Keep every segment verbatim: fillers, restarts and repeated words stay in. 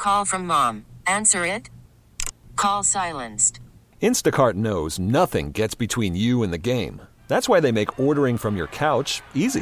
Call from mom. Answer it. Call silenced. Instacart knows nothing gets between you and the game. That's why they make ordering from your couch easy.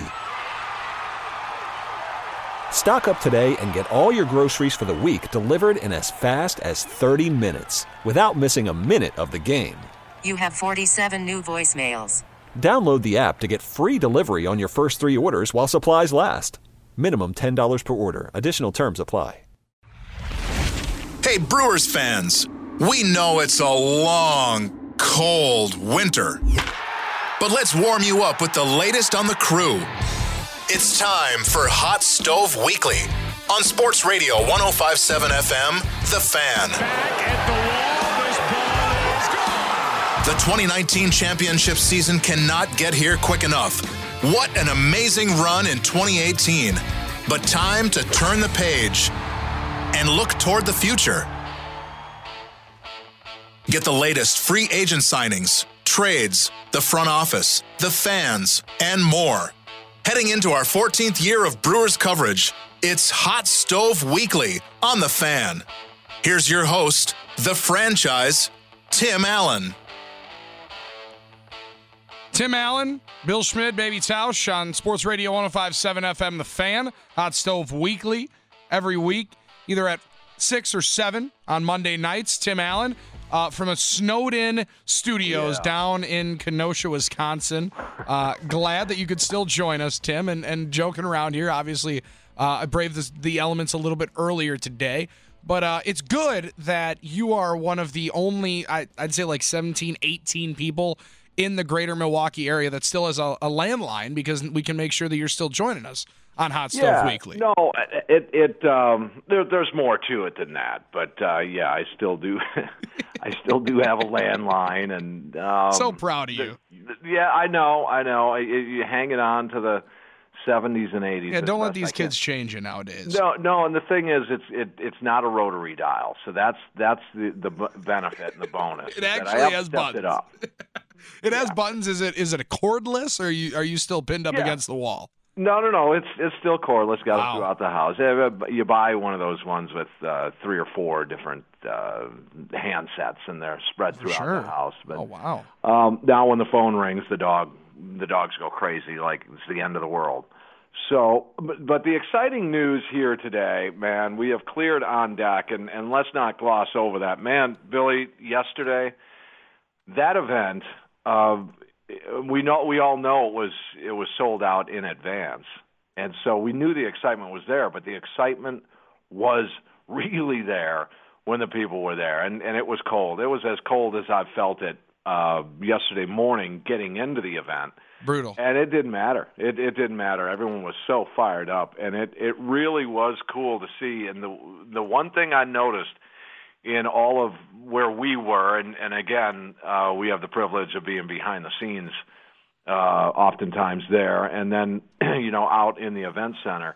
Stock up today and get all your groceries for the week delivered in as fast as thirty minutes without missing a minute of the game. You have forty-seven new voicemails. Download the app to get free delivery on your first three orders while supplies last. Minimum ten dollars per order. Additional terms apply. Hey, Brewers fans, we know it's a long, cold winter. But let's warm you up with the latest on the Crew. It's time for Hot Stove Weekly on Sports Radio one oh five point seven F M, The Fan. Back at the wall, this ball is gone. The twenty nineteen championship season cannot get here quick enough. What an amazing run in twenty eighteen. But time to turn the page and look toward the future. Get the latest free agent signings, trades, the front office, the fans, and more. Heading into our fourteenth year of Brewers coverage, it's Hot Stove Weekly on The Fan. Here's your host, the franchise, Tim Allen. Tim Allen, Bill Schmidt, Baby Tausch on Sports Radio one oh five point seven F M, The Fan. Hot Stove Weekly every week, either at six or seven on Monday nights. Tim Allen uh, from a snowed-in studios Yeah. down in Kenosha, Wisconsin. Uh, glad that you could still join us, Tim, and, and joking around here. Obviously, uh, I braved this, the elements a little bit earlier today. But uh, it's good that you are one of the only, I, I'd say like seventeen, eighteen people in the greater Milwaukee area that still has a, a landline, because we can make sure that you're still joining us on Hot Stove yeah, Weekly. No, it it um, there, there's more to it than that, but uh, yeah, I still do. I still do have a landline, and um, So proud of you. the- yeah, I know, I know. You you hanging on to the seventies and eighties. Yeah, as don't let best these I can. kids change you nowadays. No, no, and the thing is, it's it, it's not a rotary dial, so that's that's the the b- benefit and the bonus. It that actually I has stepped it buttons. up. It has buttons. Is it is it a cordless, or are you are you still pinned up Yeah. against the wall? No, no, no. It's it's still cordless. Got Wow. it throughout the house. Uh, You buy one of those ones with uh, three or four different uh, handsets, and they're spread throughout Sure. the house. But Oh wow. um, now, when the phone rings, the dog the dogs go crazy, like it's the end of the world. So, but, but the exciting news here today, man, we have cleared on deck, and, and let's not gloss over that. Man, Billy, yesterday, that event, uh, we know we all know it was it was sold out in advance, and so we knew the excitement was there. But the excitement was really there when the people were there, and and it was cold. It was as cold as I've felt it uh, yesterday morning getting into the event. Brutal. And it didn't matter. It it didn't matter. Everyone was so fired up, and it, it really was cool to see. And the the one thing I noticed in all of where we were, and, and again, uh, we have the privilege of being behind the scenes uh, oftentimes there, and then, you know, out in the event center,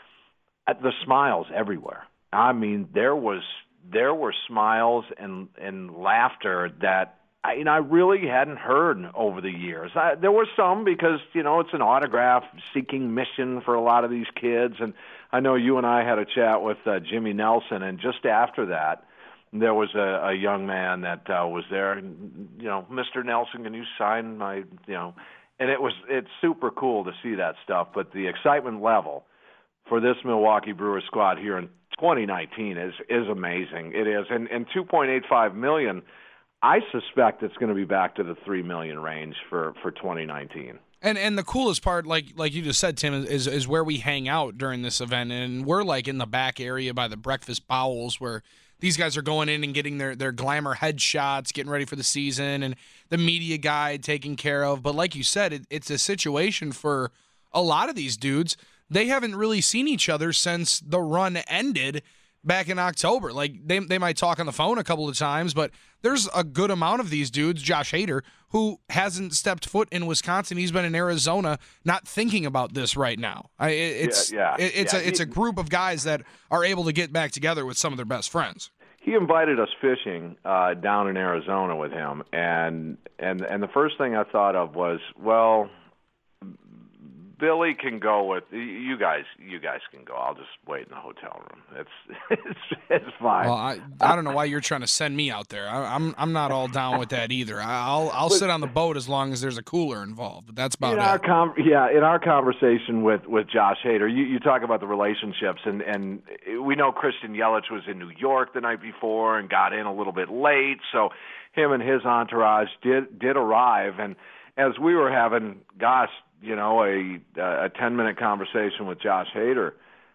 at the smiles everywhere. I mean, there was there were smiles and, and laughter that I, you know, I really hadn't heard over the years. I, there were some because, you know, it's an autograph-seeking mission for a lot of these kids. And I know you and I had a chat with uh, Jimmy Nelson, and just after that, there was a, a young man that uh, was there, and, you know, Mister Nelson, can you sign my, you know, and it was it's super cool to see that stuff. But the excitement level for this Milwaukee Brewers squad here in twenty nineteen is is amazing. It is, and and two point eight five million. I suspect it's going to be back to the three million range for, for twenty nineteen. And and the coolest part, like like you just said, Tim, is is where we hang out during this event, and we're like in the back area by the breakfast bowls where these guys are going in and getting their, their glamour headshots, getting ready for the season, and the media guide taken care of. But like you said, it, it's a situation for a lot of these dudes. They haven't really seen each other since the run ended back in October. Like, they they might talk on the phone a couple of times, but there's a good amount of these dudes, Josh Hader, who hasn't stepped foot in Wisconsin. He's been in Arizona, not thinking about this right now. I, it, it's yeah, yeah, it, it's yeah. a it's a group of guys that are able to get back together with some of their best friends. He invited us fishing uh, down in Arizona with him, and and and the first thing I thought of was, well, Billy can go with you guys. You guys can go. I'll just wait in the hotel room. It's it's, it's fine. Well, I I don't know why you're trying to send me out there. I, I'm I'm not all down with that either. I'll I'll sit on the boat as long as there's a cooler involved. But that's about in it. Our com- yeah, in our conversation with, with Josh Hader, you, you talk about the relationships, and, and we know Christian Yelich was in New York the night before and got in a little bit late, so him and his entourage did did arrive. And as we were having, gosh, you know, a a ten minute conversation with Josh Hader,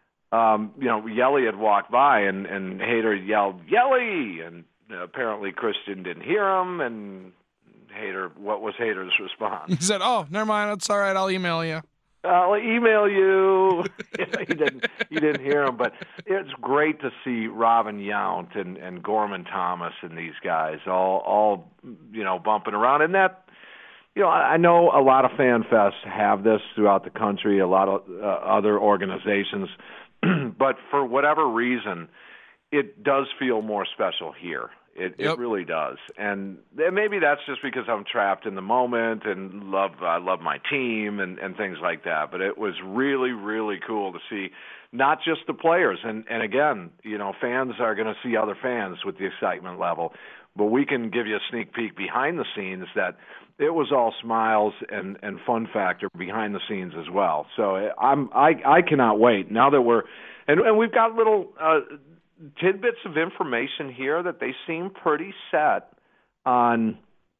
um, you know, Yelly had walked by and, and Hader yelled, "Yelly!" And apparently Christian didn't hear him, and Hader, what was Hader's response? He said, "Oh, never mind. That's all right. I'll email you." I'll email you. he didn't. He didn't hear him, but it's great to see Robin Yount and, and Gorman Thomas and these guys all, all, you know, bumping around. And that, you know, I know a lot of fan fests have this throughout the country. A lot of uh, other organizations, but for whatever reason, it does feel more special here. It, yep. it really does, and maybe that's just because I'm trapped in the moment and love I love my team and, and things like that. But it was really, really cool to see not just the players, and, and again, you know, fans are going to see other fans with the excitement level, but we can give you a sneak peek behind the scenes that it was all smiles and, and fun factor behind the scenes as well. So I'm I I cannot wait now that we're and, and we've got little. Uh, tidbits of information here that they seem pretty set on,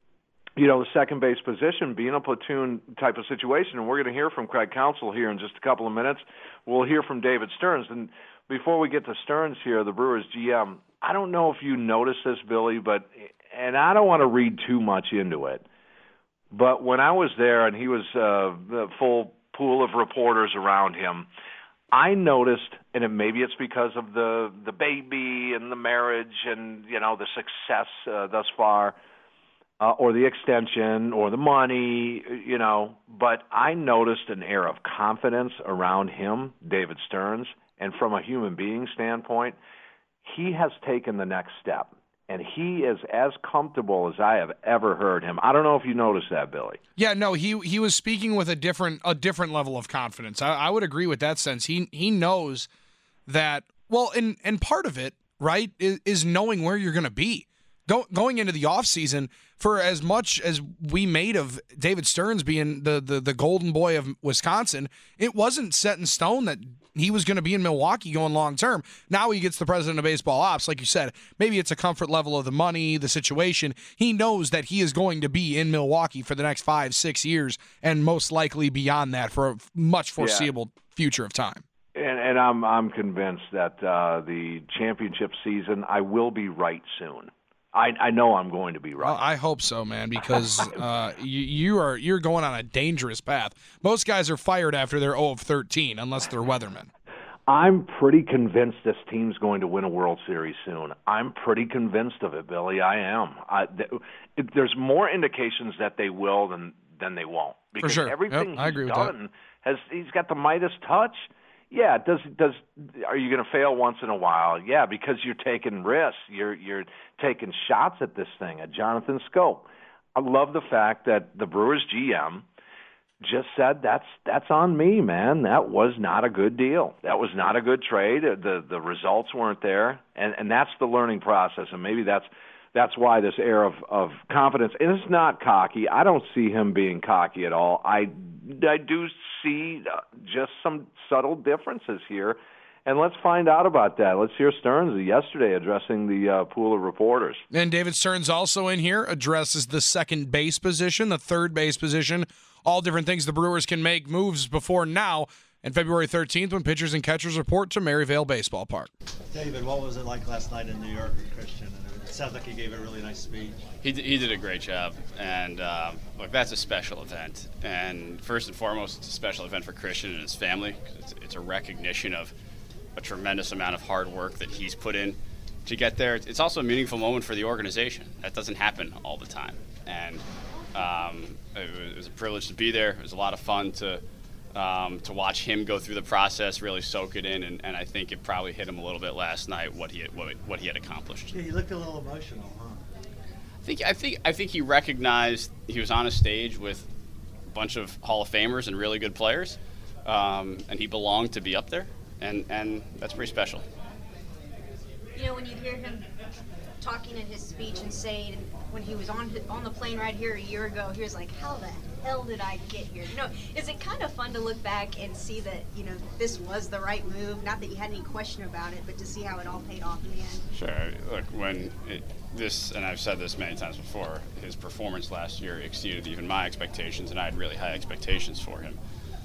you know, the second base position being a platoon type of situation. And we're going to hear from Craig Counsell here in just a couple of minutes. We'll hear from David Stearns. And before we get to Stearns here, the Brewers G M, I don't know if you noticed this, Billy, but, and I don't want to read too much into it, but when I was there and he was uh, the full pool of reporters around him, I noticed, and it, maybe it's because of the the baby and the marriage and, you know, the success uh, thus far, uh, or the extension or the money, you know, but I noticed an air of confidence around him, David Stearns, and from a human being standpoint, he has taken the next step. And he is as comfortable as I have ever heard him. I don't know if you noticed that, Billy. Yeah, no, he he was speaking with a different a different level of confidence. I, I would agree with that sense. He he knows that, well, and, and part of it, right, is, is knowing where you're going to be. Go, going into the offseason, for as much as we made of David Stearns being the, the, the golden boy of Wisconsin, it wasn't set in stone that he was going to be in Milwaukee going long term. Now he gets the president of baseball ops. Like you said, maybe it's a comfort level of the money, the situation. He knows that he is going to be in Milwaukee for the next five, six years, and most likely beyond that for a much foreseeable yeah. future of time. And, and I'm I'm convinced that uh, the championship season, I will be right soon. I, I know I'm going to be right. Well, I hope so, man, because uh, you, you are you're going on a dangerous path. Most guys are fired after they're oh of thirteen, unless they're weathermen. I'm pretty convinced this team's going to win a World Series soon. I'm pretty convinced of it, Billy. I am. I, th- it, there's more indications that they will than than they won't. Because For sure. everything yep, I agree he's with done that. has he's got the Midas touch. Yeah, does does are you going to fail once in a while? Yeah, because you're taking risks. You're you're taking shots at this thing, at Jonathan Schoop. I love the fact that the Brewers G M just said that's that's on me, man. That was not a good deal. That was not a good trade. The the results weren't there, and and that's the learning process. And maybe that's that's why this air of of confidence. And it's not cocky. I don't see him being cocky at all. I I do see just some subtle differences here, and let's find out about that. Let's hear Stearns yesterday addressing the uh, pool of reporters. And David Stearns also in here addresses the second base position, the third base position, all different things the Brewers can make moves before now. And February thirteenth, when pitchers and catchers report to Maryvale Baseball Park. David, what was it like last night in New York with Christian? It sounds like he gave a really nice speech. He d- he did a great job, and uh, look, that's a special event. And first and foremost, it's a special event for Christian and his family. It's, it's a recognition of a tremendous amount of hard work that he's put in to get there. It's also a meaningful moment for the organization. That doesn't happen all the time, and um, it, was, it was a privilege to be there. It was a lot of fun to. Um, to watch him go through the process, really soak it in, and, and I think it probably hit him a little bit last night what he had, what, what he had accomplished. Yeah, he looked a little emotional, huh? I think I think I think he recognized he was on a stage with a bunch of Hall of Famers and really good players, um, and he belonged to be up there, and, and that's pretty special. You know, when you hear him talking in his speech and saying when he was on on the plane right here a year ago, he was like, how the hell did I get here? You know, is it kind of fun to look back and see that, you know, this was the right move? Not that you had any question about it, but to see how it all paid off in the end. Sure. Look, when it, this, and I've said this many times before, his performance last year exceeded even my expectations, and I had really high expectations for him.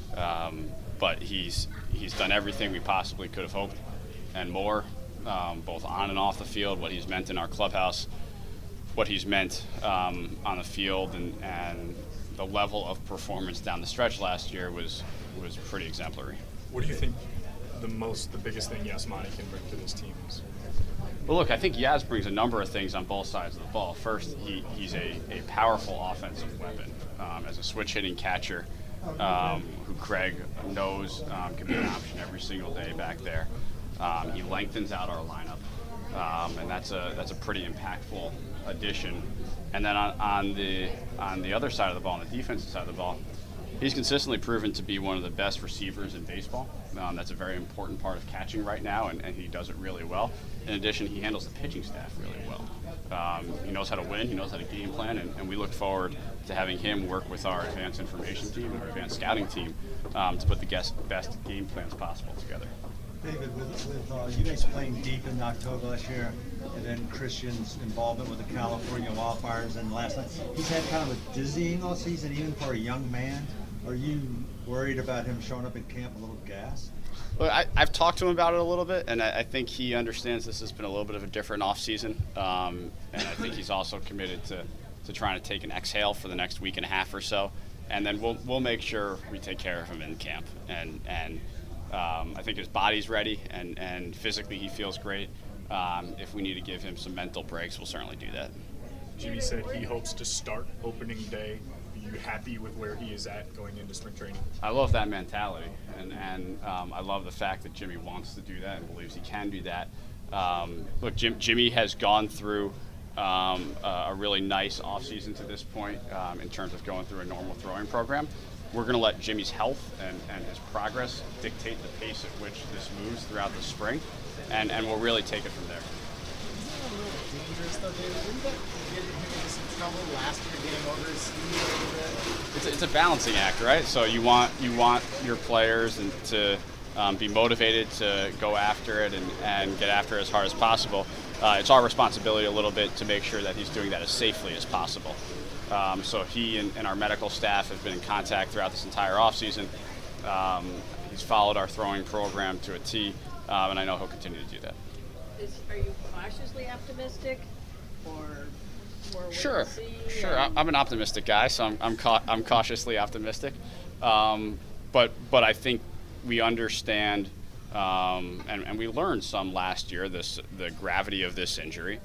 Um, but he's he's done everything we possibly could have hoped and more. Um, both on and off the field, what he's meant in our clubhouse, what he's meant um, on the field, and, and the level of performance down the stretch last year was was pretty exemplary. What do you think the most, the biggest thing Yasmani can bring to this team is? Well, look, I think Yaz brings a number of things on both sides of the ball. First, he, he's a, a powerful offensive weapon um, as a switch-hitting catcher um, who Craig knows um, can be an option every single day back there. Um, he lengthens out our lineup, um, and that's a that's a pretty impactful addition. And then on, on the on the other side of the ball, on the defensive side of the ball, he's consistently proven to be one of the best receivers in baseball. Um, that's a very important part of catching right now, and, and he does it really well. In addition, he handles the pitching staff really well. Um, he knows how to win, he knows how to game plan, and, and we look forward to having him work with our advanced information team and our advanced scouting team um, to put the best, best game plans possible together. David, with, with uh, you guys playing deep in October last year, and then Christian's involvement with the California Wildfires, and last night, he's had kind of a dizzying all season, even for a young man. Are you worried about him showing up at camp a little gassed? Well, I, I've talked to him about it a little bit, and I, I think he understands this has been a little bit of a different offseason. Um, and I think he's also committed to, to trying to take an exhale for the next week and a half or so. And then we'll we'll make sure we take care of him in camp. And and um, I think his body's ready, and, and physically he feels great. Um, if we need to give him some mental breaks, we'll certainly do that. Jimmy said he hopes to start opening day. Are you happy with where he is at going into spring training? I love that mentality, and, and um, I love the fact that Jimmy wants to do that and believes he can do that. Um, look, Jim, Jimmy has gone through um, a, a really nice offseason to this point um, in terms of going through a normal throwing program. We're going to let Jimmy's health and, and his progress dictate the pace at which this moves throughout the spring, and, and we'll really take it from there. Isn't that a little dangerous, though, David? Didn't that get him into some trouble last year getting over his skis a little bit? It's a, it's a balancing act, right? So you want you want your players and to um, be motivated to go after it and, and get after it as hard as possible. Uh, it's our responsibility a little bit to make sure that he's doing that as safely as possible. Um, so he and, and our medical staff have been in contact throughout this entire offseason. Um, he's followed our throwing program to a T, um, and I know he'll continue to do that. Is, are you cautiously optimistic, or more wait Sure, and see? sure. Um, I'm an optimistic guy, so I'm I'm, ca- I'm cautiously optimistic. Um, but but I think we understand, um, and, and we learned some last year, this the gravity of this injury.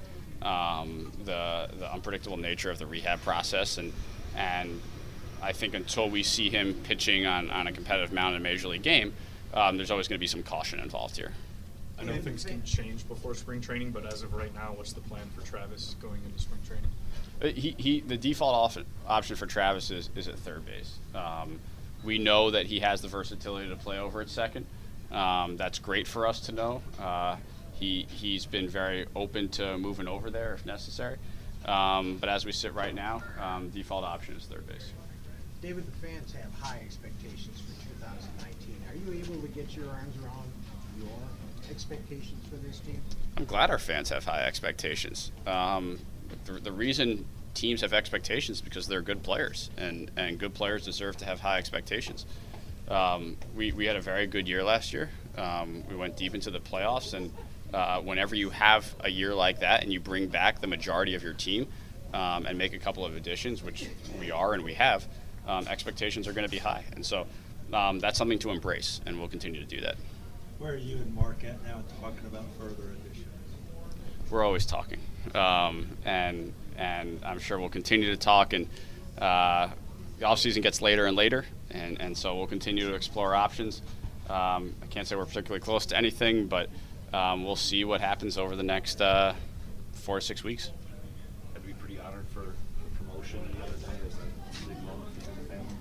Um, the the unpredictable nature of the rehab process, and and I think until we see him pitching on, on a competitive mound in a major league game, um, there's always going to be some caution involved here. I know things can change before spring training, but as of right now, what's the plan for Travis going into spring training? Uh, He, he the default off, option for Travis is, is at third base. Um, we know that he has the versatility to play over at second. Um, that's great for us to know. Uh, He, he's been very open to moving over there if necessary. Um, but as we sit right now, um, default option is third base. David, the fans have high expectations for two thousand nineteen. Are you able to get your arms around your expectations for this team? I'm glad our fans have high expectations. Um, the, the reason teams have expectations is because they're good players, and, and good players deserve to have high expectations. Um, we, we had a very good year last year. Um, we went deep into the playoffs, and Uh, whenever you have a year like that and you bring back the majority of your team um, and make a couple of additions, which we are and we have, um, expectations are going to be high. And so um, that's something to embrace, and we'll continue to do that. Where are you and Mark at now talking about further additions? We're always talking, um, and and I'm sure we'll continue to talk. And uh, the offseason gets later and later, and, and so we'll continue to explore options. Um, I can't say we're particularly close to anything, but Um, we'll see what happens over the next uh, four to six weeks. Had to be pretty honored for the promotion the other day. Is that a big moment for the family?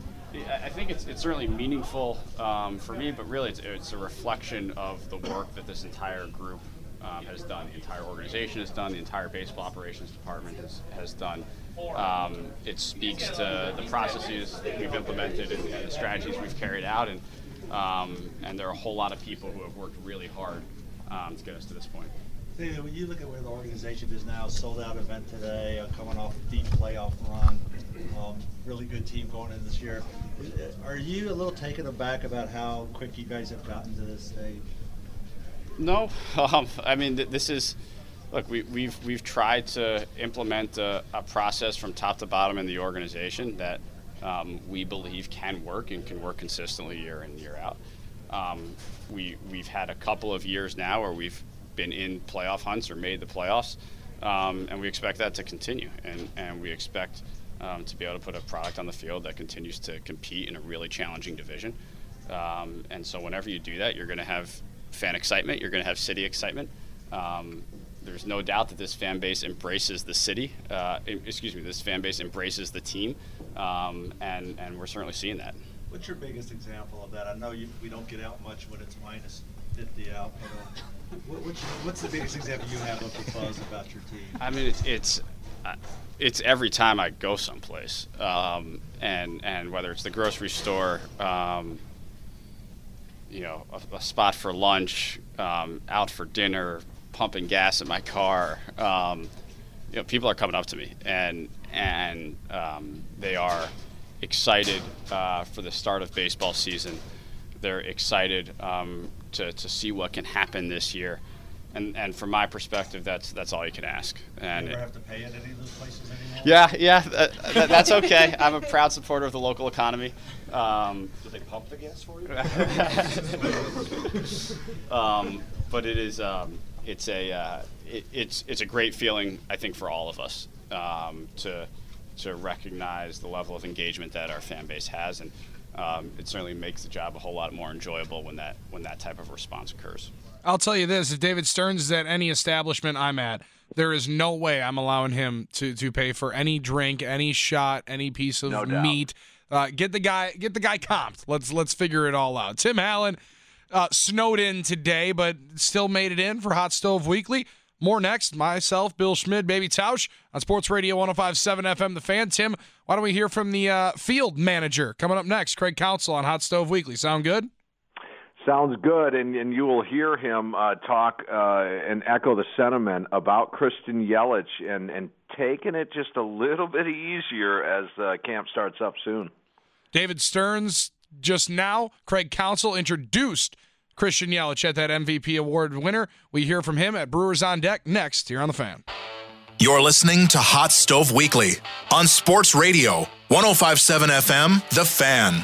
I think it's it's certainly meaningful um, for me, but really it's, it's a reflection of the work that this entire group um, has done, the entire organization has done, the entire baseball operations department has, has done. Um, it speaks to the processes that we've implemented and, and the strategies we've carried out, and um, and there are a whole lot of people who have worked really hard um, to get us to this point. David, when you look at where the organization is now, sold out event today, uh, coming off a deep playoff run, um, really good team going in this year. Are you a little taken aback about how quick you guys have gotten to this stage? No, um, I mean th- this is. Look, we, we've we've tried to implement a, a process from top to bottom in the organization that um, we believe can work and can work consistently year in, year out. Um, we we've had a couple of years now where we've been in playoff hunts or made the playoffs, um, and we expect that to continue. And and we expect um, to be able to put a product on the field that continues to compete in a really challenging division. Um, and so whenever you do that, you're going to have fan excitement. You're going to have city excitement. Um, There's no doubt that this fan base embraces the city. Uh, excuse me, this fan base embraces the team, um, and and we're certainly seeing that. What's your biggest example of that? I know you, we don't get out much when it's minus fifty out, but uh, what, what's, your, what's the biggest example you have of the buzz about your team? I mean, it's it's, uh, it's every time I go someplace, um, and and whether it's the grocery store, um, you know, a, a spot for lunch, um, out for dinner, pumping gas in my car, um, you know, people are coming up to me and and um, they are excited uh, for the start of baseball season. They're excited um, to to see what can happen this year, and and from my perspective, that's that's all you can ask. And you ever have to pay at any of those places anymore? Yeah, yeah, that, that, that's okay. I'm a proud supporter of the local economy. Um, Do they pump the gas for you? um, but it is. Um, It's a uh, it, it's it's a great feeling, I think, for all of us um, to to recognize the level of engagement that our fan base has, and um, it certainly makes the job a whole lot more enjoyable when that when that type of response occurs. I'll tell you this: if David Stearns is at any establishment I'm at, there is no way I'm allowing him to to pay for any drink, any shot, any piece of No doubt. meat. Uh, get the guy get the guy comped. Let's let's figure it all out. Tim Allen. Uh, snowed in today, but still made it in for Hot Stove Weekly. More next. Myself, Bill Schmid, Baby Tausch on Sports Radio one oh five point seven F M The Fan. Tim, why don't we hear from the uh, field manager coming up next, Craig Counsell on Hot Stove Weekly. Sound good? Sounds good, and, and you will hear him uh, talk uh, and echo the sentiment about Christian Yelich and, and taking it just a little bit easier as uh, camp starts up soon. David Stearns. Just now, Craig Counsell introduced Christian Yelich at that M V P award winner. We hear from him at Brewers on Deck next here on The Fan. You're listening to Hot Stove Weekly on Sports Radio, one oh five point seven F M, The Fan.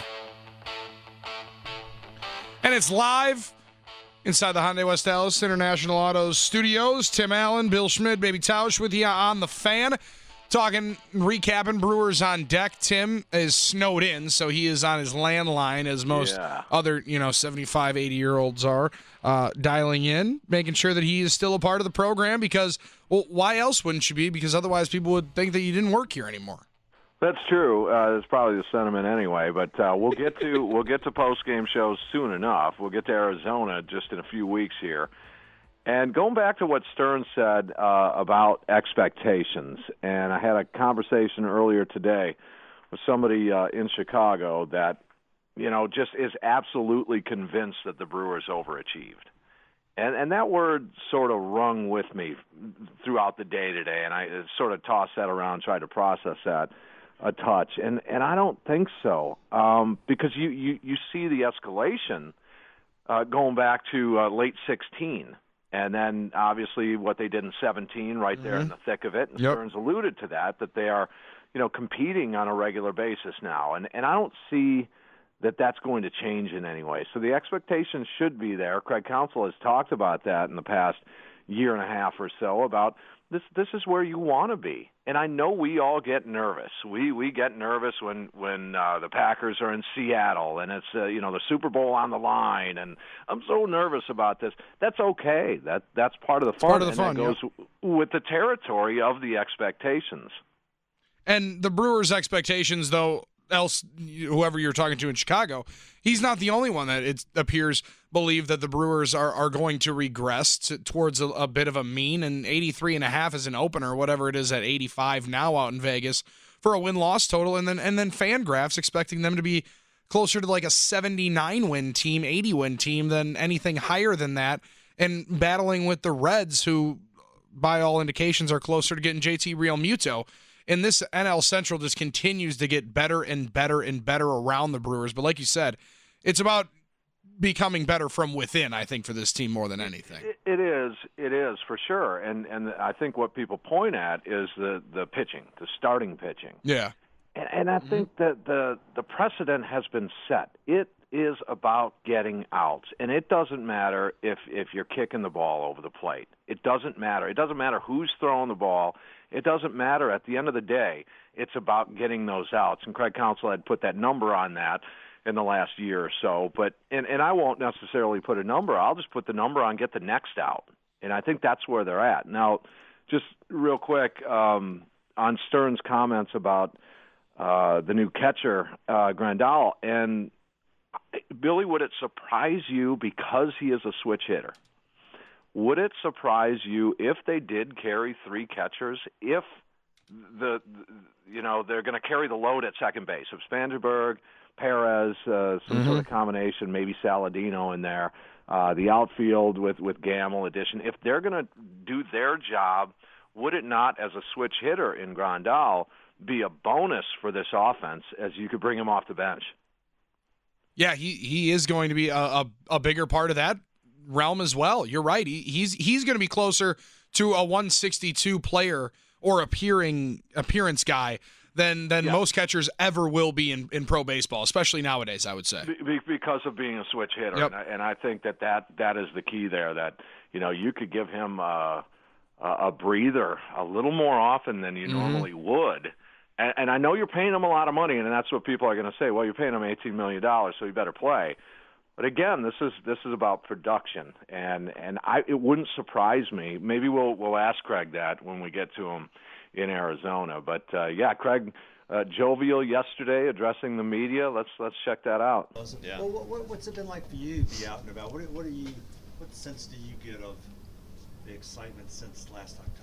And it's live inside the Hyundai West Dallas International Autos studios. Tim Allen, Bill Schmid, Baby Tausch with you on The Fan. Talking, recapping Brewers on Deck. Tim is snowed in, so he is on his landline, as most yeah. other, you know, seventy-five, eighty-year-olds are, uh, dialing in, making sure that he is still a part of the program because, well, why else wouldn't you be? Because otherwise people would think that you didn't work here anymore. That's true. Uh, that's probably the sentiment anyway. But uh, we'll get to we'll get to post game shows soon enough. We'll get to Arizona just in a few weeks here. And going back to what Stearns said uh, about expectations, and I had a conversation earlier today with somebody uh, in Chicago that, you know, just is absolutely convinced that the Brewers overachieved. And and that word sort of rung with me throughout the day today, and I sort of tossed that around, tried to process that a touch. And, and I don't think so, um, because you, you, you see the escalation uh, going back to uh, late sixteen. And then, obviously, what they did in seventeen, right there mm-hmm. in the thick of it. And yep. Stearns alluded to that, that they are, you know, competing on a regular basis now. And and I don't see that that's going to change in any way. So the expectations should be there. Craig Counsell has talked about that in the past year and a half or so, about this this is where you want to be. And I know we all get nervous. We we get nervous when when uh, the Packers are in Seattle and it's uh, you know the Super Bowl on the line, and I'm so nervous about this. That's okay. That that's part of the fun. Part of the fun. And that goes yeah. with the territory of the expectations. And the Brewers' expectations, though, else, whoever you're talking to in Chicago, he's not the only one that it appears believe that the Brewers are, are going to regress to, towards a, a bit of a mean, and eighty-three and a half is an opener, whatever it is at eighty-five now out in Vegas for a win-loss total, and then and then Fangraphs expecting them to be closer to like a seventy-nine win team, eighty win team than anything higher than that, and battling with the Reds, who by all indications are closer to getting J T Realmuto. And this N L Central just continues to get better and better and better around the Brewers. But like you said, it's about becoming better from within, I think, for this team more than anything. It, it is. It is, for sure. And and I think what people point at is the, the pitching, the starting pitching. Yeah. And, and I think that the, the precedent has been set. It is about getting outs. And it doesn't matter if, if you're kicking the ball over the plate. It doesn't matter. It doesn't matter who's throwing the ball. It doesn't matter. At the end of the day, it's about getting those outs. And Craig Counsell had put that number on that in the last year or so. But and, and I won't necessarily put a number. I'll just put the number on get the next out. And I think that's where they're at. Now, just real quick, um, on Stern's comments about uh, the new catcher, uh, Grandal, and Billy, would it surprise you because he is a switch hitter? Would it surprise you if they did carry three catchers, if the, you know, they're going to carry the load at second base? If Spangenberg, Perez, uh, some mm-hmm. sort of combination, maybe Saladino in there, uh, the outfield with, with Gamble addition, if they're going to do their job, would it not, as a switch hitter in Grandal, be a bonus for this offense as you could bring him off the bench? Yeah, he, he is going to be a, a, a bigger part of that realm as well. You're right. He, he's he's going to be closer to a one sixty-two player or appearing appearance guy than than yeah. most catchers ever will be in, in pro baseball, especially nowadays, I would say. Be, because of being a switch hitter. Yep. And, I, and I think that, that that is the key there, that, you know, you could give him uh, a breather a little more often than you mm-hmm. normally would. And, and I know you're paying him a lot of money, and that's what people are going to say. Well, you're paying him eighteen million dollars, so you better play. But again, this is this is about production, and and I it wouldn't surprise me. Maybe we'll we'll ask Craig that when we get to him in Arizona. But uh, yeah, Craig, uh, jovial yesterday, addressing the media. Let's let's check that out. Yeah. Well, what, what's it been like for you to be out and about? What what are you? What sense do you get of the excitement since last October?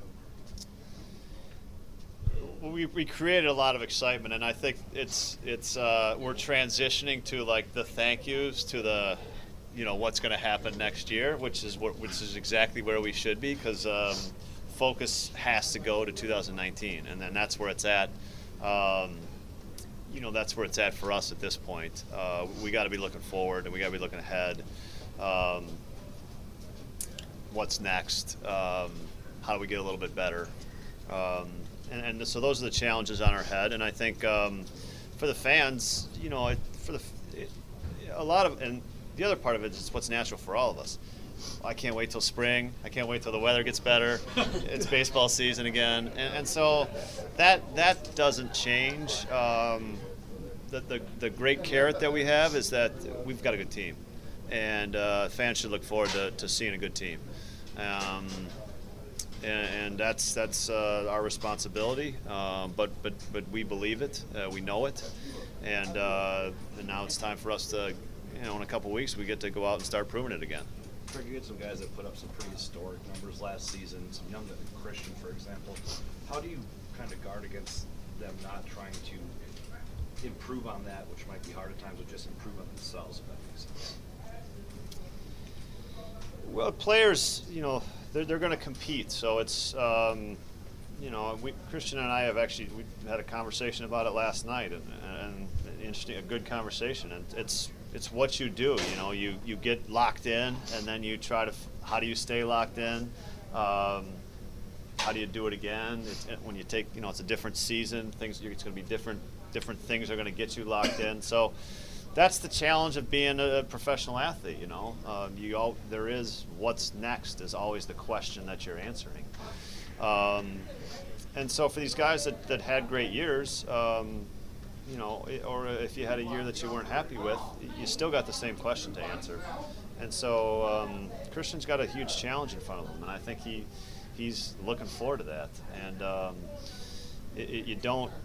We, we created a lot of excitement, and I think it's it's uh, we're transitioning to like the thank yous to the, you know, what's going to happen next year, which is what which is exactly where we should be, because um, focus has to go to two thousand nineteen, and then that's where it's at. Um, you know, that's where it's at for us at this point. Uh, we got to be looking forward, and we got to be looking ahead. Um, what's next? Um, how do we get a little bit better? Um, And, and so those are the challenges on our head, and I think um, for the fans, you know, it, for the it, a lot of, and the other part of it is what's natural for all of us. I can't wait till spring. I can't wait till the weather gets better. It's baseball season again, and, and so that that doesn't change. Um, the, the the great carrot that we have is that we've got a good team, and uh, fans should look forward to, to seeing a good team. Um, And, and that's that's uh, our responsibility, uh, but but but we believe it, uh, we know it, and, uh, and now it's time for us to, you know, in a couple weeks we get to go out and start proving it again. Craig, you had some guys that put up some pretty historic numbers last season, some young Christian, for example. How do you kind of guard against them not trying to improve on that, which might be hard at times, or just improve on themselves, if that makes sense? Well, players, you know, they're, they're going to compete. So it's, um, you know, we, Christian and I have actually we had a conversation about it last night, and, and interesting, a good conversation. And it's it's what you do. You know, you, you get locked in, and then you try to. How do you stay locked in? Um, how do you do it again? It's, when you take, you know, it's a different season. Things it's going to be different. Different things are going to get you locked in. So. That's the challenge of being a professional athlete, you know. Um, you all, there is what's next is always the question that you're answering. Um, and so for these guys that, that had great years, um, you know, or if you had a year that you weren't happy with, you still got the same question to answer. And so um, Christian's got a huge challenge in front of him, and I think he he's looking forward to that. And um, it, it, you don't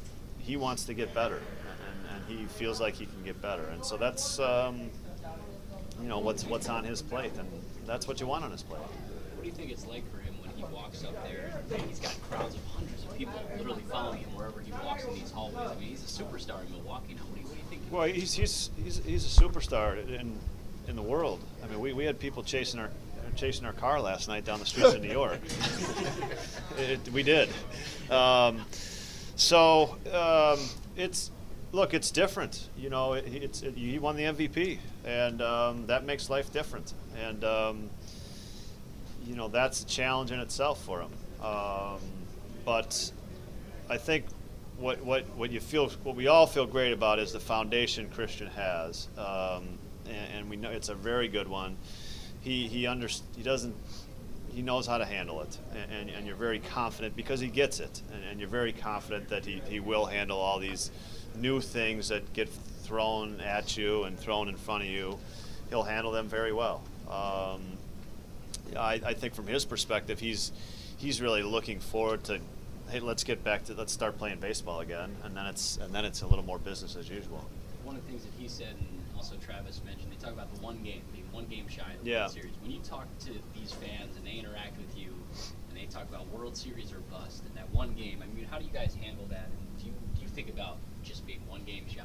he wants to get better, and, and he feels like he can get better. And so that's, um, you know, what's what's on his plate, and that's what you want on his plate. What do you think it's like for him when he walks up there and he's got crowds of hundreds of people literally following him wherever he walks in these hallways? I mean, he's a superstar in Milwaukee now. What do you, what do you think? Well, he's he's he's he's a superstar in in the world. I mean, we, we had people chasing our chasing our car last night down the streets of New York. it, we did. Um, so um, it's look, it's different. You know, it, it's it, he won the M V P, and um, that makes life different. And um, you know, that's a challenge in itself for him. Um, but I think what what what you feel, what we all feel great about is the foundation Christian has, um, and, and we know it's a very good one. He he under, he doesn't he knows how to handle it, and, and, and you're very confident because he gets it, and, and you're very confident that he, he will handle all these new things that get thrown at you and thrown in front of you. He'll handle them very well. Um, I, I think from his perspective, he's he's really looking forward to, hey, let's get back to let's start playing baseball again, and then it's and then it's a little more business as usual. One of the things that he said, and also Travis mentioned, they talk about the one game, being one game shy of the Yeah. World Series. When you talk to these fans and they interact with you, and they talk about World Series or bust, and that one game, I mean, how do you guys handle that? And do you do you think about just being one game shy?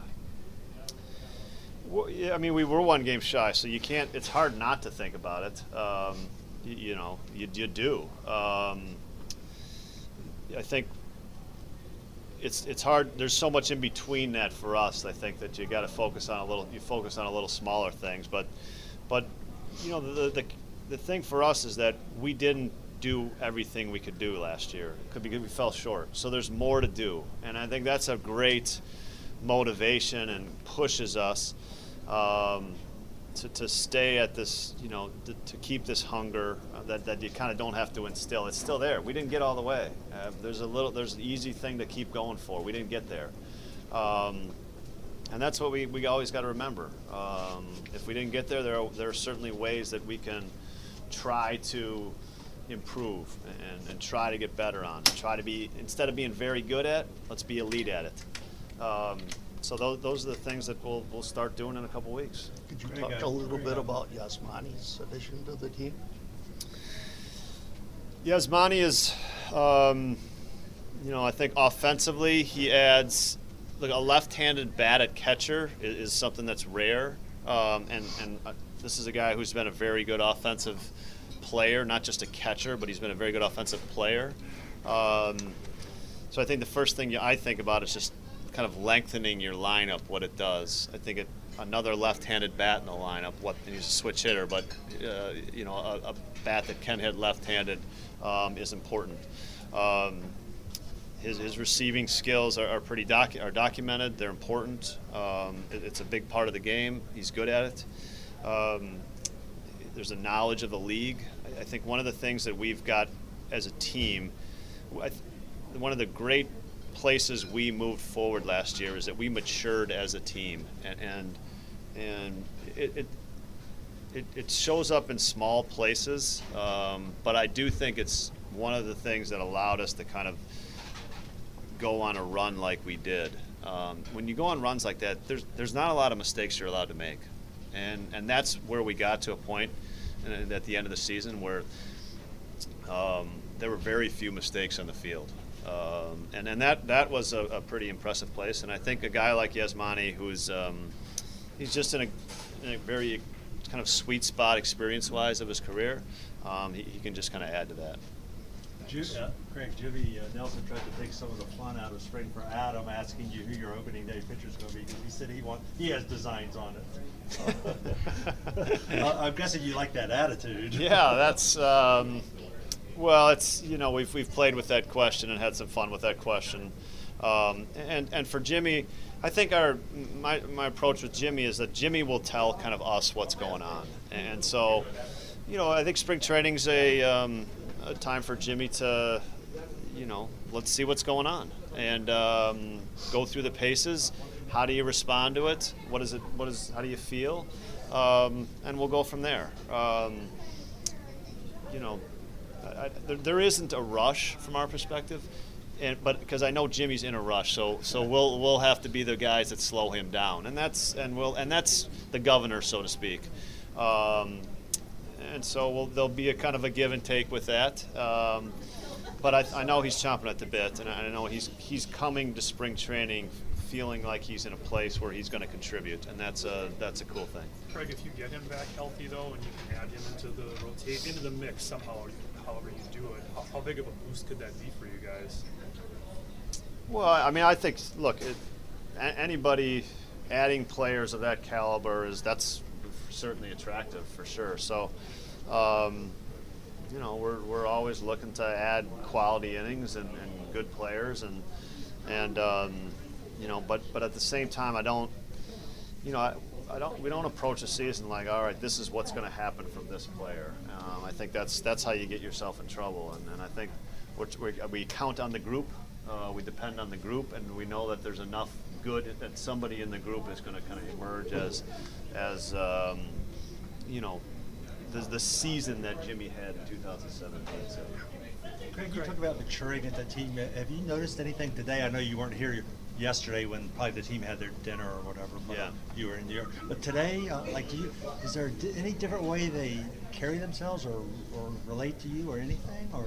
Well, yeah, I mean, we were one game shy, so you can't. It's hard not to think about it. Um, you, you know, you, you do. Um, I think it's it's hard. There's so much in between that for us. I think that you got to focus on a little. You focus on a little smaller things, but but you know the the the thing for us is that we didn't do everything we could do last year. It could be we fell short. So there's more to do, and I think that's a great motivation and pushes us um, to, to stay at this, you know, to, to keep this hunger uh, that, that you kind of don't have to instill. It's still there. We didn't get all the way. Uh, there's a little, there's an easy thing to keep going for. We didn't get there. Um, and that's what we, we always got to remember. Um, if we didn't get there, there are, there are certainly ways that we can try to improve and, and try to get better on. Try to be, instead of being very good at, let's be elite at it. Um, so those, those are the things that we'll, we'll start doing in a couple weeks. Could you talk a little bit about Yasmani's addition to the team? Yasmani is, um, you know, I think offensively he adds like a left-handed bat at catcher is, is something that's rare. Um, and and uh, this is a guy who's been a very good offensive player, not just a catcher, but he's been a very good offensive player. Um, so I think the first thing I think about is just kind of lengthening your lineup, what it does. I think it, another left-handed bat in the lineup, what, and he's a switch hitter, but uh, you know, a, a bat that can hit left-handed um, is important. Um, his, his receiving skills are, are pretty docu- are documented. They're important. Um, it, it's a big part of the game. He's good at it. Um, there's a knowledge of the league. I, I think one of the things that we've got as a team, I th- one of the great places we moved forward last year is that we matured as a team, and and, and it, it it it shows up in small places, um, but I do think it's one of the things that allowed us to kind of go on a run like we did. Um, when you go on runs like that, there's there's not a lot of mistakes you're allowed to make, and and that's where we got to a point at the end of the season where um, there were very few mistakes on the field. Um, and and that, that was a, a pretty impressive place. And I think a guy like Yasmani, who's um, he's just in a, in a very kind of sweet spot experience-wise of his career, um, he, he can just kind of add to that. Uh, Craig, Jimmy uh, Nelson tried to take some of the fun out of spring for Adam, asking you who your opening day pitcher is going to be, because he said he want he has designs on it. uh, I'm guessing you like that attitude. Yeah, that's. Um, Well, it's, you know, we've we've played with that question and had some fun with that question, um, and and for Jimmy, I think our my my approach with Jimmy is that Jimmy will tell kind of us what's going on, and so, you know, I think spring training's a, um, a time for Jimmy to, you know, let's see what's going on and um, go through the paces. How do you respond to it? What is it? What is? How do you feel? Um, and we'll go from there. Um, you know. I, there, there isn't a rush from our perspective. and but because I know Jimmy's in a rush, so so we'll we'll have to be the guys that slow him down, and that's and we'll and that's the governor, so to speak. Um, and so we'll, there'll be a kind of a give and take with that. Um, but I, I know he's chomping at the bit, and I know he's he's coming to spring training feeling like he's in a place where he's going to contribute, and that's a that's a cool thing. Craig, if you get him back healthy though, and you can add him into the rotate into the mix somehow, however you do it, how, how big of a boost could that be for you guys? Well, I mean, I think look, it, a- anybody adding players of that caliber is that's certainly attractive for sure. So, um, you know, we're we're always looking to add quality innings and, and good players, and and um, you know, but but at the same time, I don't, you know, I, I don't we don't approach a season like, all right, this is what's going to happen from this player. Um, I think that's that's how you get yourself in trouble, and, and I think we're, we we count on the group, uh, we depend on the group, and we know that there's enough good that somebody in the group is going to kind of emerge as as um, you know, the, the season that Jimmy had in two thousand seventeen. So. Craig, you talk about maturing at the team. Have you noticed anything today? I know you weren't here yesterday when probably the team had their dinner or whatever. But yeah. You were in New York. But today, uh, like, do you? Is there di- any different way they carry themselves or, or relate to you or anything? Or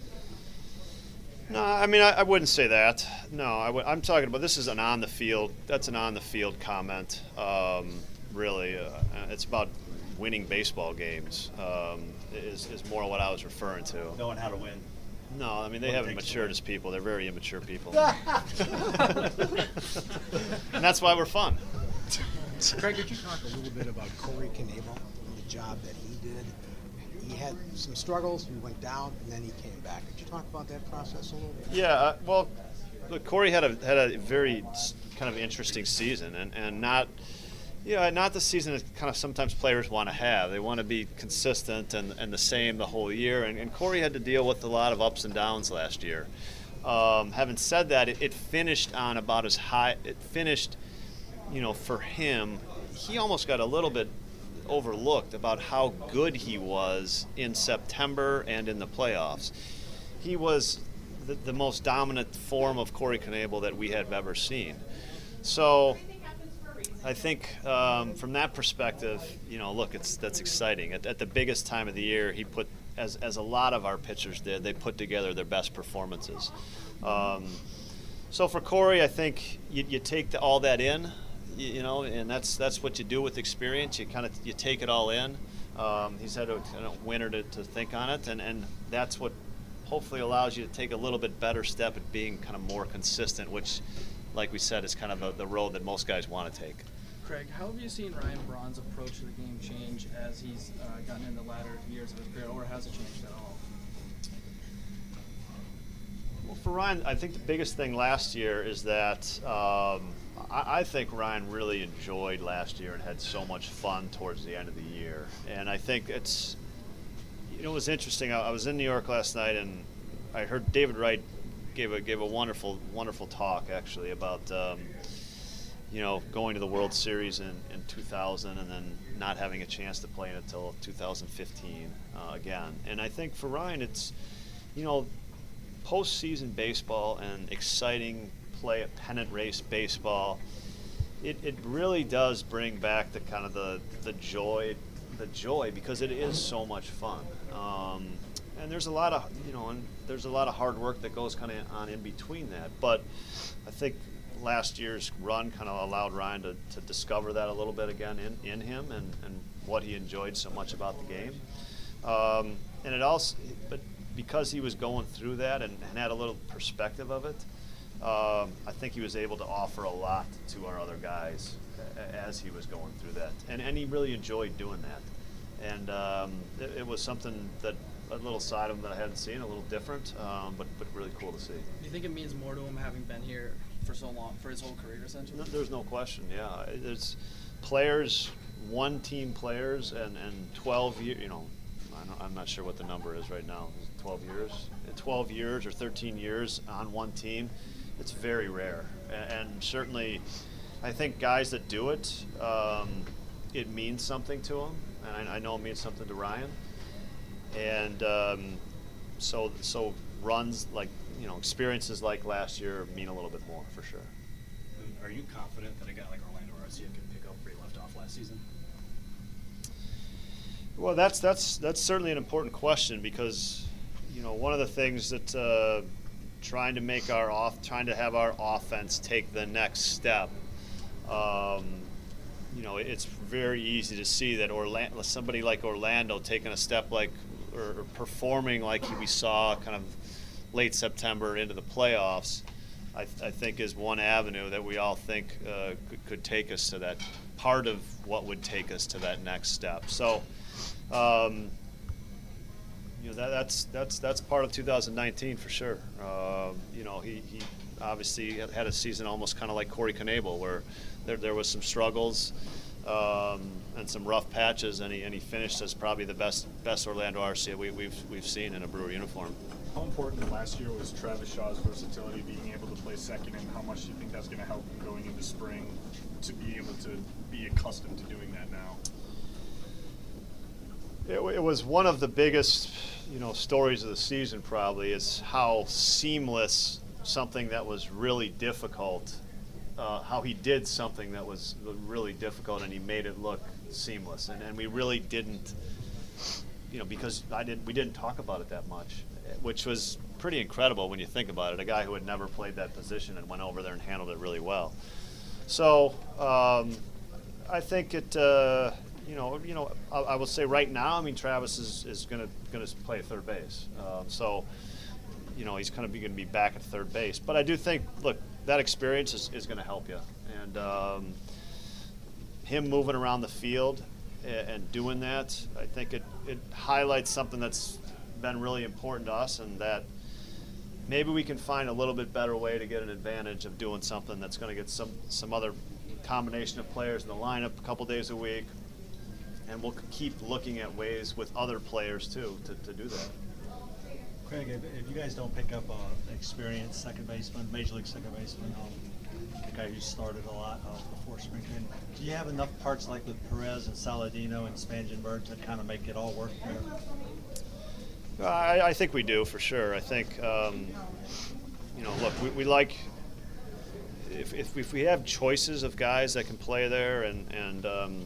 No, I mean, I, I wouldn't say that. No, I w- I'm talking about this is an on the field. That's an on the field comment. Um, really, uh, it's about winning baseball games. Um, is is more what I was referring to. Knowing how to win. No, I mean they What haven't takes matured as people. They're very immature people, and that's why we're fun. Craig, could you talk a little bit about Corey Knebel and the job that he did? He had some struggles. He went down, and then he came back. Could you talk about that process a little bit? Yeah, uh, well, look, Corey had a had a very s- kind of interesting season, and, and not, yeah, not the season that kind of sometimes players want to have. They want to be consistent and, and the same the whole year, and, and Corey had to deal with a lot of ups and downs last year. Um, having said that, it, it finished on about as high. It finished, you know, for him, he almost got a little bit overlooked about how good he was in September and in the playoffs. He was the, the most dominant form of Corey Knebel that we had ever seen. So I think um, from that perspective, you know, look, it's that's exciting. At, at the biggest time of the year, he put, as as a lot of our pitchers did, they put together their best performances. Um, so for Corey, I think you, you take the, all that in. You know, and that's that's what you do with experience. You kind of you take it all in. Um, he's had a, a winter to, to think on it, and, and that's what hopefully allows you to take a little bit better step at being kind of more consistent, which, like we said, is kind of the, the road that most guys want to take. Craig, how have you seen Ryan Braun's approach to the game change as he's uh, gotten in the latter years of his career, or has it changed at all? Well, for Ryan, I think the biggest thing last year is that um, I, I think Ryan really enjoyed last year and had so much fun towards the end of the year. And I think it's, you know, it was interesting. I, I was in New York last night, and I heard David Wright gave a gave a wonderful wonderful talk actually about um, you know, going to the World Series in, in two thousand and then not having a chance to play in it until two thousand fifteen uh, again. And I think for Ryan, it's, you know, postseason baseball and exciting play at pennant race baseball, it, it really does bring back the kind of the, the joy, the joy because it is so much fun. Um, and there's a lot of, you know, and there's a lot of hard work that goes kind of on in between that. But I think last year's run kind of allowed Ryan to, to discover that a little bit again in, in him and, and what he enjoyed so much about the game. Um, and it also, but because he was going through that and, and had a little perspective of it, um, I think he was able to offer a lot to our other guys as he was going through that. And, and he really enjoyed doing that. And um, it, it was something that, a little side of him that I hadn't seen, a little different, um, but, but really cool to see. Do you think it means more to him having been here for so long, for his whole career essentially? No, there's no question, yeah. There's players, one team players, and, and twelve years, you know, I don't, I'm not sure what the number is right now, is it twelve years? twelve years or thirteen years on one team, it's very rare. And, and certainly, I think guys that do it, um, it means something to them, and I, I know it means something to Ryan. And um, so, so runs like you know experiences like last year mean a little bit more for sure. Are you confident that a guy like Orlando Arcia can pick up where he left off last season? Well, that's that's that's certainly an important question because you know one of the things that uh, trying to make our off trying to have our offense take the next step. Um, you know, it's very easy to see that Orlando, somebody like Orlando taking a step like or, or performing like we saw kind of late September into the playoffs, I, I think is one avenue that we all think uh, could, could take us to that part of what would take us to that next step. So, um, you know, that, that's that's that's part of two thousand nineteen for sure. Uh, you know, he, he obviously had a season almost kind of like Corey Knebel, where there there was some struggles um, and some rough patches, and he and he finished as probably the best best Orlando Arcia we, we've we've seen in a Brewer uniform. How important last year was Travis Shaw's versatility, being able to play second, and how much do you think that's going to help him going into spring to be able to be accustomed to doing that now? It, it was one of the biggest, you know, stories of the season. Probably is how seamless something that was really difficult, uh, how he did something that was really difficult, and he made it look seamless. And, and we really didn't, you know, because I didn't, we didn't talk about it that much, which was pretty incredible when you think about it. A guy who had never played that position and went over there and handled it really well. So um, I think it, uh, you know, you know, I, I will say right now, I mean, Travis is, is going to going to play third base. Um, so, you know, he's kind of going to be back at third base. But I do think, look, that experience is, is going to help you. And um, him moving around the field and, and doing that, I think it, it highlights something that's been really important to us, and that maybe we can find a little bit better way to get an advantage of doing something that's going to get some some other combination of players in the lineup a couple days a week, and we'll keep looking at ways with other players too to, to do that. Craig, if, if you guys don't pick up an experienced second baseman, major league second baseman, um, a guy who started a lot uh, before spring training, do you have enough parts like with Perez and Saladino and Spangenberg to kind of make it all work there? I, I think we do, for sure. I think, um, you know, look, we, we like, if, if, if we have choices of guys that can play there and, and um,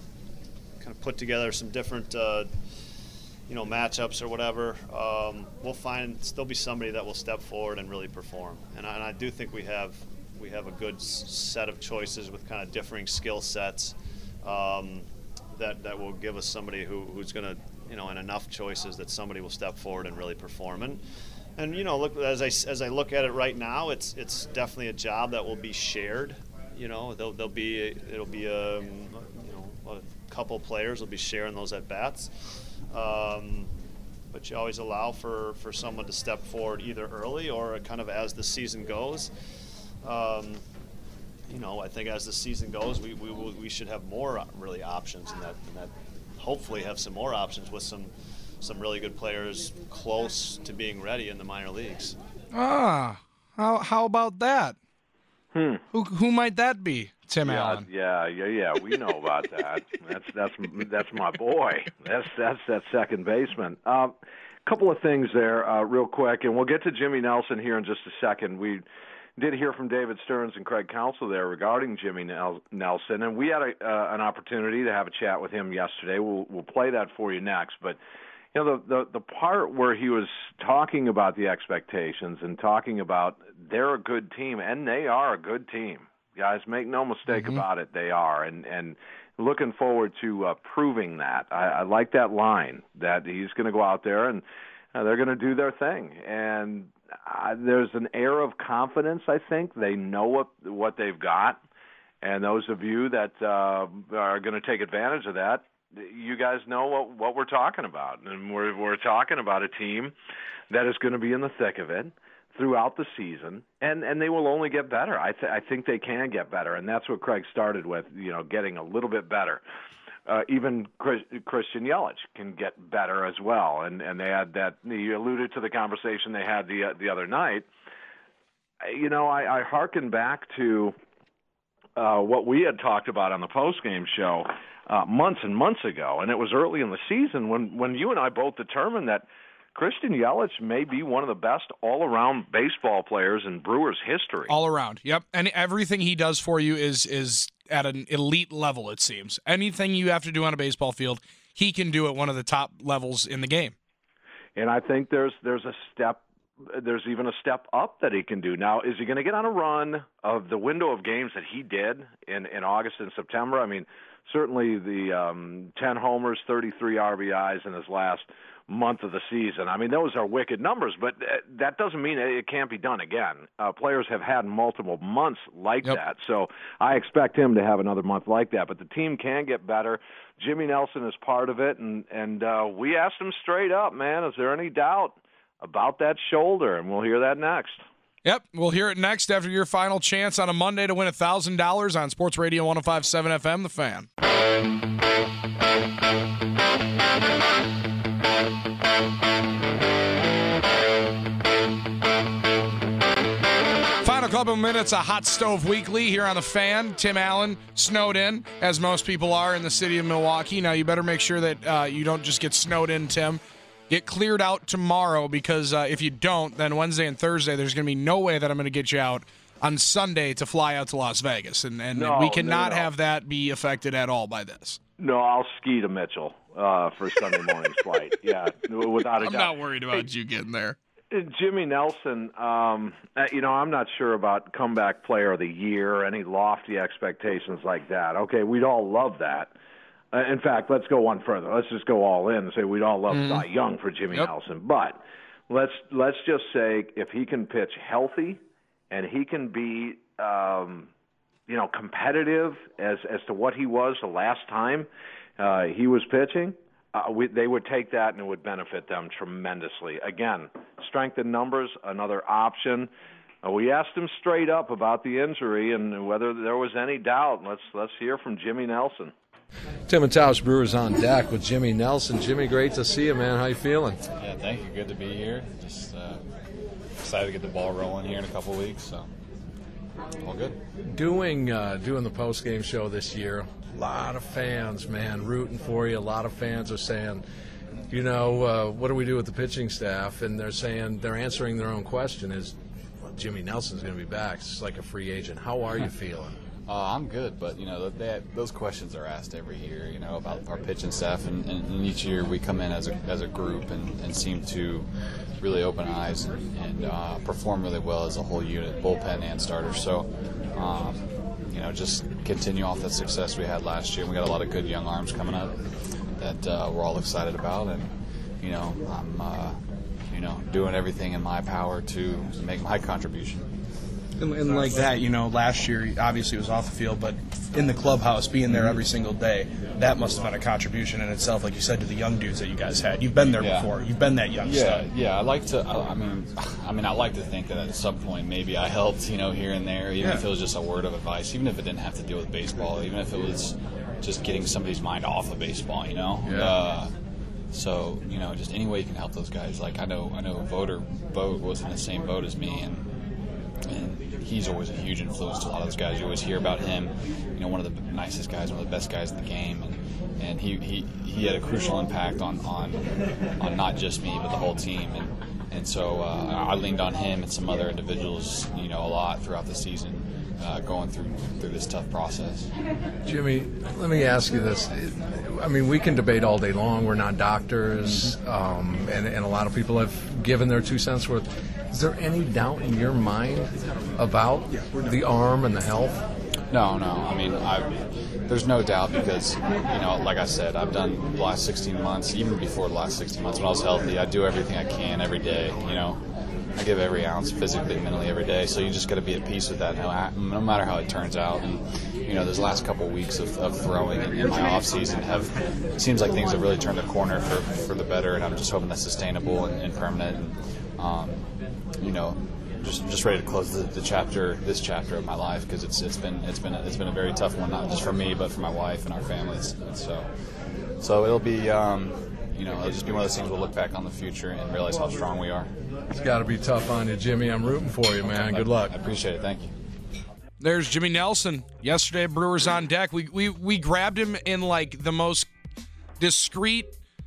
kind of put together some different, uh, you know, matchups or whatever, um, we'll find there'll be somebody that will step forward and really perform. And I, and I do think we have we have a good s- set of choices with kind of differing skill sets um, that, that will give us somebody who, who's going to, you know, and enough choices that somebody will step forward and really perform. And, and you know, look, as I, as I look at it right now, it's it's definitely a job that will be shared. You know, there'll, there'll be it'll be a you know a couple players will be sharing those at bats. Um, but you always allow for, for someone to step forward either early or kind of as the season goes. Um, you know, I think as the season goes, we we, we should have more really options in that in that. Hopefully have some more options with some some really good players close to being ready in the minor leagues. Ah, how how about that? Hmm. Who who might that be, Tim yeah, Allen? Yeah, yeah, yeah. We know about that. That's that's that's my boy. That's that's that second baseman. A uh, couple of things there, uh, real quick, and we'll get to Jimmy Nelson here in just a second. We did hear from David Stearns and Craig Counsell there regarding Jimmy Nelson, and we had a, uh, an opportunity to have a chat with him yesterday. We'll we'll play that for you next. But you know, the, the the part where he was talking about the expectations and talking about they're a good team, and they are a good team, guys. Make no mistake mm-hmm. about it, they are, and and looking forward to uh, proving that. I, I like that line that he's going to go out there and uh, they're going to do their thing, and Uh, there's an air of confidence, I think. They know what what they've got, and those of you that uh, are going to take advantage of that, you guys know what, what we're talking about. And we're, we're talking about a team that is going to be in the thick of it throughout the season, and, and they will only get better. I, th- I think they can get better, and that's what Craig started with, you know, getting a little bit better. Uh, even Chris, Christian Yelich can get better as well, and and they had that. You alluded to the conversation they had the uh, the other night. You know, I, I hearken back to uh, what we had talked about on the postgame show uh, months and months ago, and it was early in the season when when you and I both determined that Christian Yelich may be one of the best all-around baseball players in Brewers history. All around, yep. And everything he does for you is is at an elite level, it seems. Anything you have to do on a baseball field, he can do at one of the top levels in the game. And I think there's there's a step, there's even a step up that he can do. Now, is he going to get on a run of the window of games that he did in, in August and September? I mean, certainly the um, ten homers, thirty-three R B Is in his last month of the season. I mean, those are wicked numbers, but that doesn't mean it can't be done again. Uh, players have had multiple months like yep. that, so I expect him to have another month like that. But the team can get better. Jimmy Nelson is part of it, and, and uh, we asked him straight up, man, is there any doubt about that shoulder? And we'll hear that next. Yep, we'll hear it next after your final chance on a Monday to win one thousand dollars on Sports Radio one oh five point seven F M, The Fan. Final couple of minutes of Hot Stove Weekly here on The Fan. Tim Allen snowed in, as most people are in the city of Milwaukee. Now, you better make sure that uh, you don't just get snowed in, Tim. Get cleared out tomorrow, because uh, if you don't, then Wednesday and Thursday, there's going to be no way that I'm going to get you out on Sunday to fly out to Las Vegas. And, and no, we cannot no, no. have that be affected at all by this. No, I'll ski to Mitchell uh, for Sunday morning's flight. Yeah, without a I'm doubt. not worried about hey, you getting there. Jimmy Nelson, um, you know, I'm not sure about comeback player of the year or any lofty expectations like that. Okay, we'd all love that. Uh, in fact, let's go one further. Let's just go all in and say we'd all love mm. Cy Young for Jimmy yep. Nelson. But let's let's just say if he can pitch healthy and he can be, um, you know, competitive as as to what he was the last time uh, he was pitching, uh, we, they would take that and it would benefit them tremendously. Again, strength in numbers, another option. Uh, we asked him straight up about the injury and whether there was any doubt. Let's let's hear from Jimmy Nelson. Tim and Tausch, Brewers on deck with Jimmy Nelson. Jimmy, great to see you, man. How you feeling? Yeah, thank you. Good to be here. Just uh, excited to get the ball rolling here in a couple weeks. So, all good. Doing uh, doing the post game show this year. A lot of fans, man, rooting for you. A lot of fans are saying, you know, uh, what do we do with the pitching staff? And they're saying they're answering their own question: is well, Jimmy Nelson's going to be back? It's like a free agent. How are you feeling? Uh, I'm good, but, you know, they, those questions are asked every year, you know, about our pitching staff, and, and, and each year we come in as a as a group and, and seem to really open eyes and, and uh, perform really well as a whole unit, bullpen and starters. So, um, you know, just continue off the success we had last year. We got a lot of good young arms coming up that uh, we're all excited about, and, you know, I'm, uh, you know, doing everything in my power to make my contribution. And, and like that, you know, last year, obviously it was off the field, but in the clubhouse, being there every single day, that must have been a contribution in itself, like you said, to the young dudes that you guys had. You've been there yeah. before. You've been that young yeah, stud. Yeah, I like to, I, I mean, I mean, I like to think that at some point maybe I helped, you know, here and there, even yeah. if it was just a word of advice, even if it didn't have to deal with baseball, even if it was just getting somebody's mind off of baseball, you know? Yeah. Uh, so, you know, just any way you can help those guys. Like, I know I know Voter, Vogt was in the same boat as me, and and he's always a huge influence to a lot of those guys. You always hear about him, you know, one of the nicest guys, one of the best guys in the game, and, and he, he, he had a crucial impact on, on on not just me but the whole team, and and so uh, I leaned on him and some other individuals, you know, a lot throughout the season, uh, going through through this tough process. Jimmy, let me ask you this. I mean, we can debate all day long. We're not doctors, um, and, and a lot of people have given their two cents worth. Is there any doubt in your mind about the arm and the health? No, no. I mean, I, there's no doubt because, you know, like I said, I've done the last sixteen months, even before the last sixteen months when I was healthy, I do everything I can every day, you know. I give every ounce physically and mentally every day, so you just got to be at peace with that no, no matter how it turns out. And, you know, those last couple of weeks of, of throwing in, in my off-season have, it seems like things have really turned a corner for, for the better, and I'm just hoping that's sustainable and, and permanent. And, um, you know, just just ready to close the, the chapter, this chapter of my life, because it's it's been it's been a, it's been a very tough one, not just for me but for my wife and our families. And so, so it'll be, um, you know, it'll just be one of those things we'll look back on the future and realize how strong we are. It's got to be tough on you, Jimmy. I'm rooting for you, man. Good luck. I appreciate it. Thank you. There's Jimmy Nelson. Yesterday, Brewers on deck. We we we grabbed him in like the most discreet,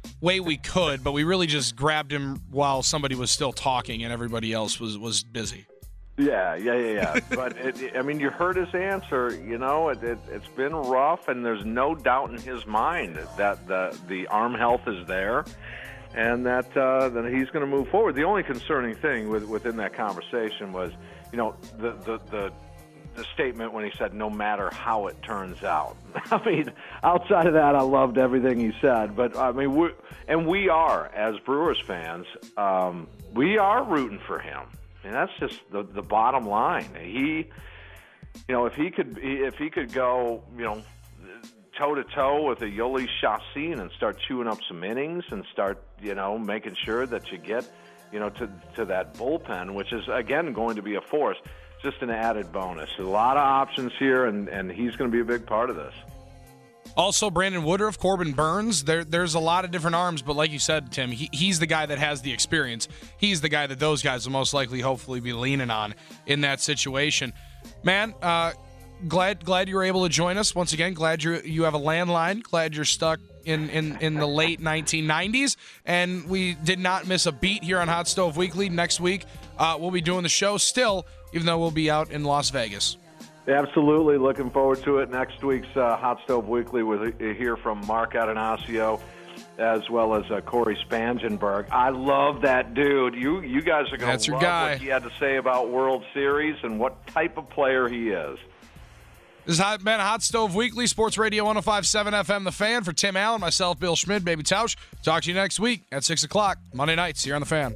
way we could, but we really just grabbed him while somebody was still talking and everybody else was, was busy. Yeah, yeah, yeah, yeah. But, it, I mean, you heard his answer. You know, it, it, it's been rough, and there's no doubt in his mind that the, the arm health is there and that, uh, that he's going to move forward. The only concerning thing with, within that conversation was, you know, the, the, the, the statement when he said, no matter how it turns out. I mean, outside of that, I loved everything he said. But, I mean, we and we are, as Brewers fans, um, we are rooting for him. And that's just the the bottom line. He, you know, if he could if he could go, you know, toe to toe with a Yoli Chacin and start chewing up some innings and start, you know, making sure that you get, you know, to to that bullpen, which is again going to be a force, just an added bonus. There's a lot of options here, and and he's going to be a big part of this. Also, Brandon Woodruff, Corbin Burns, there, there's a lot of different arms, but like you said, Tim, he, he's the guy that has the experience. He's the guy that those guys will most likely hopefully be leaning on in that situation. Man, uh, glad glad you were able to join us. Once again, glad you you have a landline. Glad you're stuck in, in, in the late nineteen nineties. And we did not miss a beat here on Hot Stove Weekly. Next week, uh, we'll be doing the show still, even though we'll be out in Las Vegas. Absolutely. Looking forward to it. Next week's uh, Hot Stove Weekly, we'll hear from Mark Atanasio as well as uh, Corey Spangenberg. I love that dude. You you guys are going to love guy. what he had to say about World Series and what type of player he is. This has been Hot Stove Weekly, Sports Radio one oh five point seven F M, The Fan. For Tim Allen, myself, Bill Schmid, Baby Tausch. Talk to you next week at six o'clock, Monday nights here on The Fan.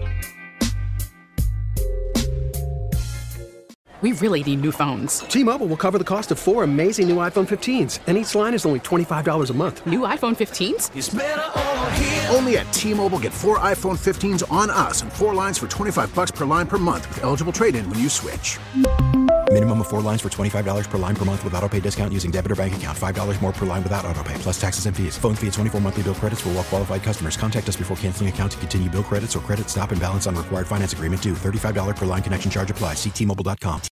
We really need new phones. T-Mobile will cover the cost of four amazing new iPhone fifteens, and each line is only twenty-five dollars a month. New iPhone fifteens? It's better over here. Only at T-Mobile, get four iPhone fifteens on us and four lines for twenty-five bucks per line per month with eligible trade-in when you switch. Minimum of four lines for twenty-five dollars per line per month with autopay discount using debit or bank account. five dollars more per line without autopay, plus taxes and fees. Phone fee at twenty-four monthly bill credits for well-qualified customers. Contact us before canceling account to continue bill credits or credit stop and balance on required finance agreement due. thirty-five dollars per line connection charge applies. See T Mobile dot com.